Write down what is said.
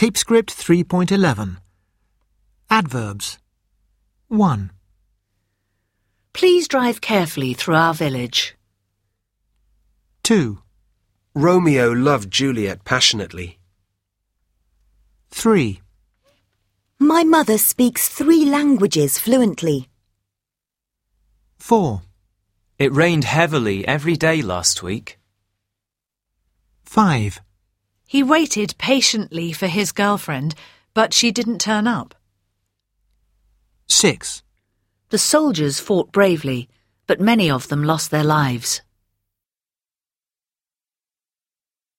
Tape script 3.11. Adverbs. 1. Please drive carefully through our village. 2. Romeo loved Juliet passionately. 3. My mother speaks 3 languages fluently. 4. It rained heavily every day last week. 5. He waited patiently for his girlfriend, but she didn't turn up. 6. The soldiers fought bravely, but many of them lost their lives.